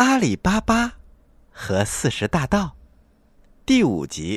阿里巴巴和40大盗第5集。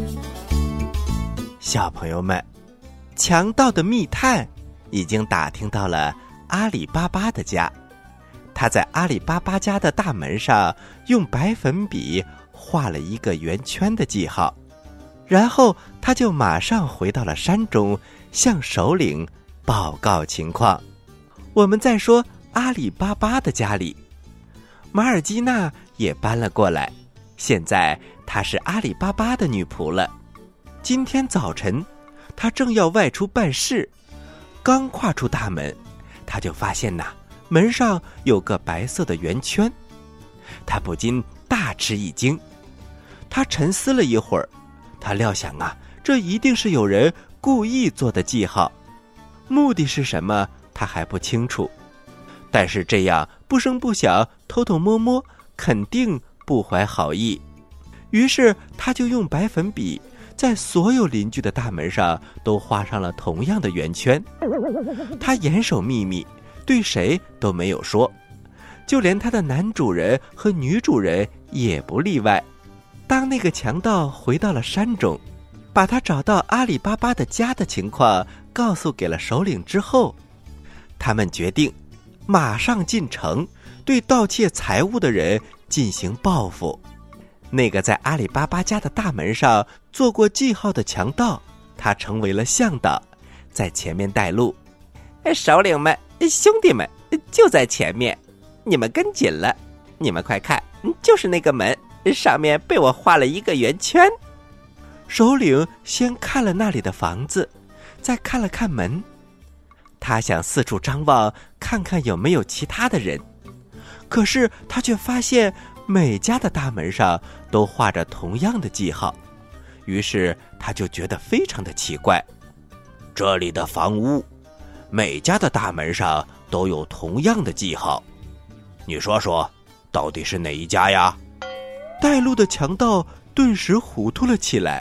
小朋友们，强盗的密探已经打听到了阿里巴巴的家，他在阿里巴巴家的大门上用白粉笔画了一个圆圈的记号，然后他就马上回到了山中，向首领报告情况。我们再说阿里巴巴的家里，马尔基娜也搬了过来，现在她是阿里巴巴的女仆了。今天早晨，她正要外出办事，刚跨出大门，她就发现门上有个白色的圆圈，她不禁大吃一惊。她沉思了一会儿，她料想这一定是有人故意做的记号，目的是什么她还不清楚，但是这样不声不响偷偷摸摸肯定不怀好意。于是她就用白粉笔在所有邻居的大门上都画上了同样的圆圈。她严守秘密，对谁都没有说，就连她的男主人和女主人也不例外。当那个强盗回到了山中，把他找到阿里巴巴的家的情况告诉给了首领之后，他们决定马上进城，对盗窃财物的人进行报复。那个在阿里巴巴家的大门上做过记号的强盗，他成为了向导，在前面带路。首领们，兄弟们，就在前面，你们跟紧了，你们快看，就是那个门，上面被我画了一个圆圈。首领先看了那里的房子，再看了看门，他想四处张望，看看有没有其他的人，可是他却发现每家的大门上都画着同样的记号，于是他就觉得非常的奇怪。这里的房屋每家的大门上都有同样的记号，你说说到底是哪一家呀？带路的强盗顿时糊涂了起来。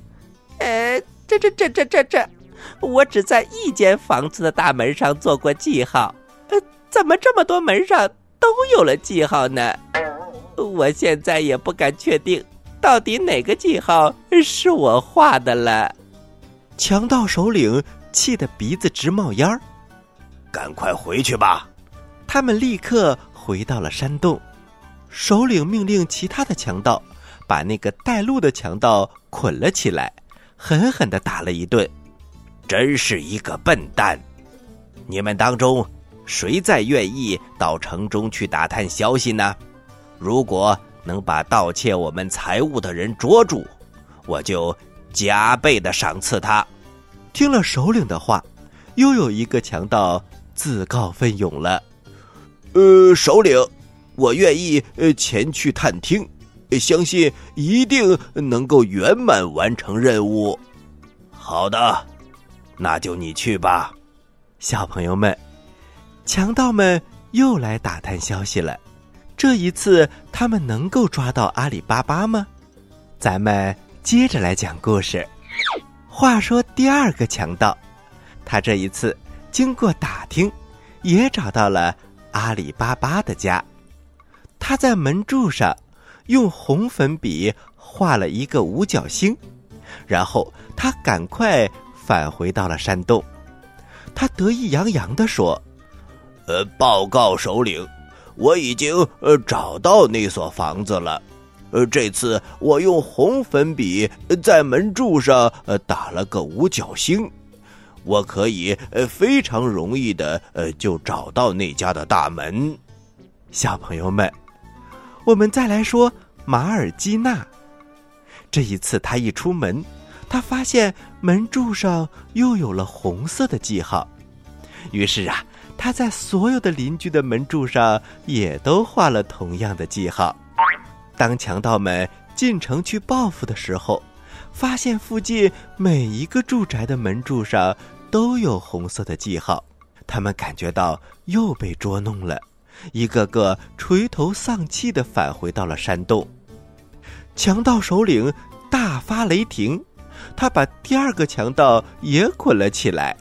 这我只在一间房子的大门上做过记号，怎么这么多门上都有了记号呢？我现在也不敢确定到底哪个记号是我画的了。强盗首领气得鼻子直冒烟儿，赶快回去吧。他们立刻回到了山洞。首领命令其他的强盗把那个带路的强盗捆了起来，狠狠地打了一顿。真是一个笨蛋！你们当中谁再愿意到城中去打探消息呢？如果能把盗窃我们财物的人捉住，我就加倍地赏赐他。听了首领的话，又有一个强盗自告奋勇了。首领，我愿意前去探听，相信一定能够圆满完成任务。好的，那就你去吧。小朋友们，强盗们又来打探消息了。这一次他们能够抓到阿里巴巴吗？咱们接着来讲故事。话说第二个强盗，他这一次经过打听，也找到了阿里巴巴的家。他在门柱上用红粉笔画了一个五角星，然后他赶快返回到了山洞。他得意洋洋地说，报告首领，我已经找到那所房子了。这次我用红粉笔在门柱上打了个五角星，我可以非常容易的就找到那家的大门。小朋友们，我们再来说马尔基娜。这一次他一出门，他发现门柱上又有了红色的记号，于是他在所有的邻居的门柱上也都画了同样的记号。当强盗们进城去报复的时候，发现附近每一个住宅的门柱上都有红色的记号，他们感觉到又被捉弄了，一个个垂头丧气地返回到了山洞。强盗首领大发雷霆，他把第二个强盗也捆了起来。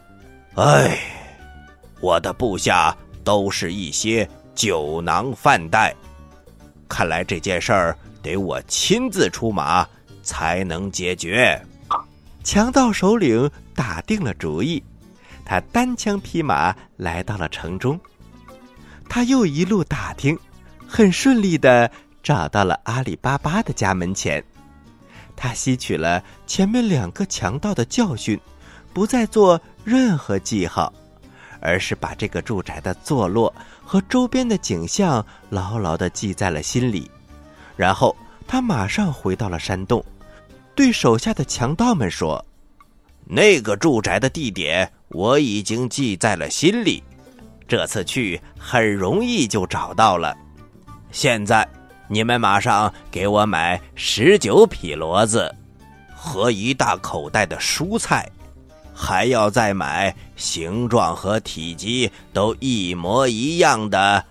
我的部下都是一些酒囊饭袋， 看来这件事儿得我亲自出马才能解决。 强盗首领打定了主意，他单枪匹马来到了城中。他又一路打听，很顺利地找到了阿里巴巴的家门前。他吸取了前面2个强盗的教训，不再做任何记号，而是把这个住宅的坐落和周边的景象牢牢地记在了心里。然后他马上回到了山洞，对手下的强盗们说： 那个住宅的地点我已经记在了心里，这次去很容易就找到了。现在你们马上给我买19匹骡子和1大口袋的蔬菜，还要再买形状和体积都一模一样的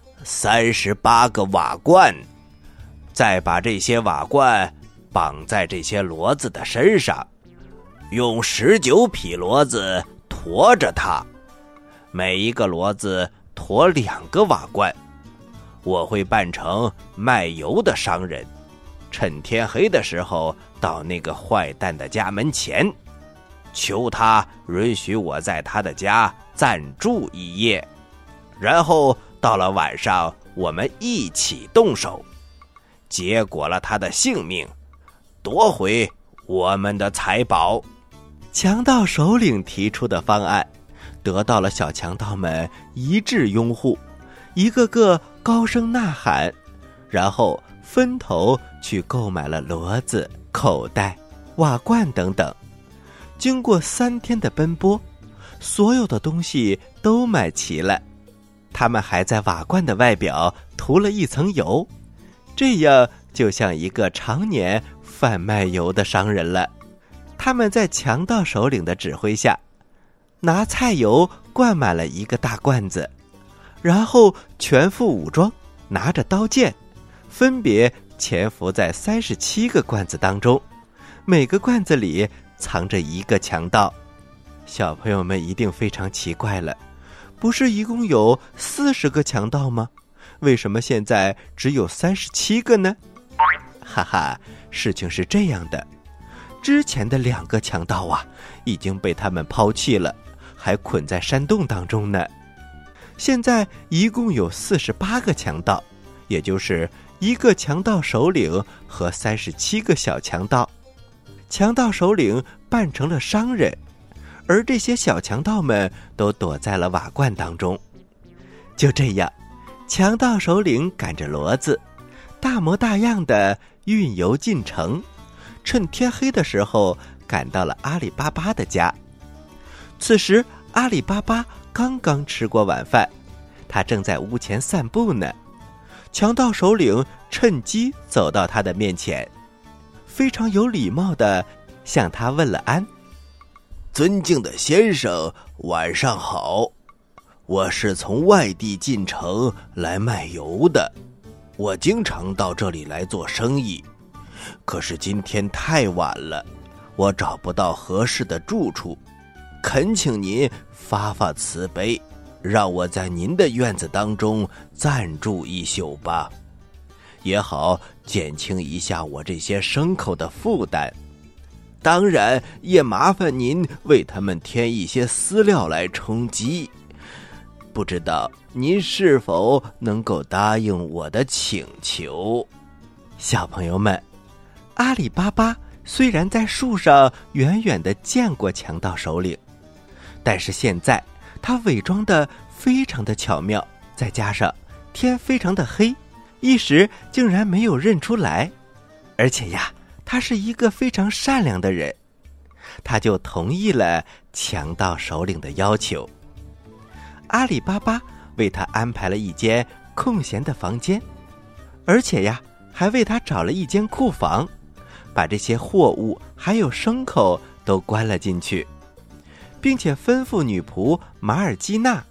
38个瓦罐，再把这些瓦罐绑在这些骡子的身上，用19匹骡子驮着它，每一个骡子驮2个瓦罐。我会扮成卖油的商人，趁天黑的时候到那个坏蛋的家门前，求他允许我在他的家暂住1夜，然后到了晚上我们一起动手，结果了他的性命，夺回我们的财宝。 强盗首领提出的方案得到了小强盗们一致拥护，一个个高声呐喊，然后分头去购买了骡子、口袋、瓦罐等等。经过3天的奔波，所有的东西都买齐了。他们还在瓦罐的外表涂了一层油，这样就像一个常年贩卖油的商人了。他们在强盗首领的指挥下，拿菜油灌满了1个大罐子，然后全副武装，拿着刀剑，分别潜伏在37个罐子当中，每个罐子里藏着1个强盗。小朋友们一定非常奇怪了，不是一共有40个强盗吗？为什么现在只有37个呢？哈哈，事情是这样的，之前的2个强盗啊，已经被他们抛弃了，还捆在山洞当中呢。现在一共有48个强盗，也就是1个强盗首领和37个小强盗。强盗首领扮成了商人，而这些小强盗们都躲在了瓦罐当中。就这样，强盗首领赶着骡子，大模大样的运油进城，趁天黑的时候赶到了阿里巴巴的家。此时阿里巴巴刚刚吃过晚饭，他正在屋前散步呢。强盗首领趁机走到他的面前，非常有礼貌地向他问了安。 尊敬的先生，晚上好，我是从外地进城来卖油的，我经常到这里来做生意，可是今天太晚了，我找不到合适的住处，恳请您发发慈悲，让我在您的院子当中暂住1宿吧，也好减轻一下我这些牲口的负担。当然也麻烦您为他们添一些饲料来充饥，不知道您是否能够答应我的请求。 小朋友们，阿里巴巴虽然在树上远远地见过强盗首领，但是现在他伪装得非常的巧妙，再加上天非常的黑，一时竟然没有认出来。而且呀，他是一个非常善良的人，他就同意了强盗首领的要求。阿里巴巴为他安排了一间空闲的房间，而且呀，还为他找了一间库房，把这些货物还有牲口都关了进去，并且吩咐女仆马尔基娜，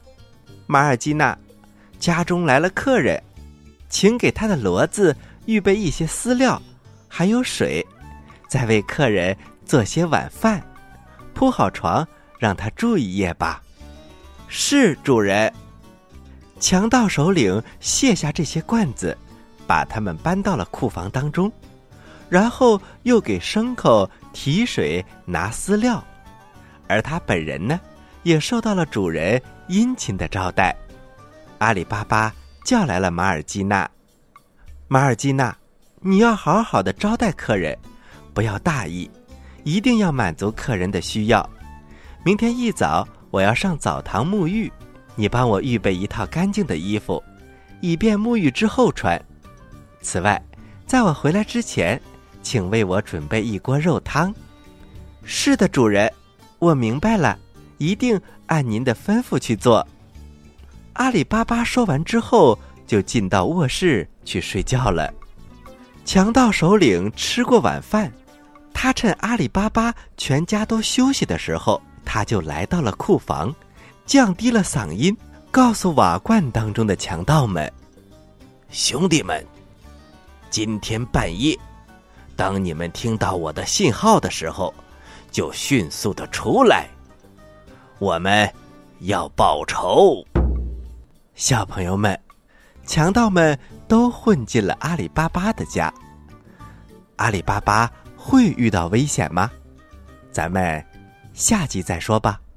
家中来了客人，请给他的骡子预备一些饲料还有水，再为客人做些晚饭，铺好床让他住1夜吧。是，主人。强盗首领卸下这些罐子， 把它们搬到了库房当中，然后又给牲口提水拿饲料，而他本人呢，也受到了主人殷勤的招待。阿里巴巴叫来了马尔基纳，马尔基纳，你要好好的招待客人，不要大意，一定要满足客人的需要。明天一早我要上澡堂沐浴，你帮我预备一套干净的衣服，以便沐浴之后穿。此外，在我回来之前，请为我准备一锅肉汤。是的，主人，我明白了，一定按您的吩咐去做。阿里巴巴说完之后，就进到卧室去睡觉了。强盗首领吃过晚饭，他趁阿里巴巴全家都休息的时候，他就来到了库房，降低了嗓音，告诉瓦罐当中的强盗们： 兄弟们，今天半夜，当你们听到我的信号的时候，就迅速的出来，我们要报仇。 小朋友们，强盗们都混进了阿里巴巴的家。阿里巴巴会遇到危险吗？咱们下集再说吧。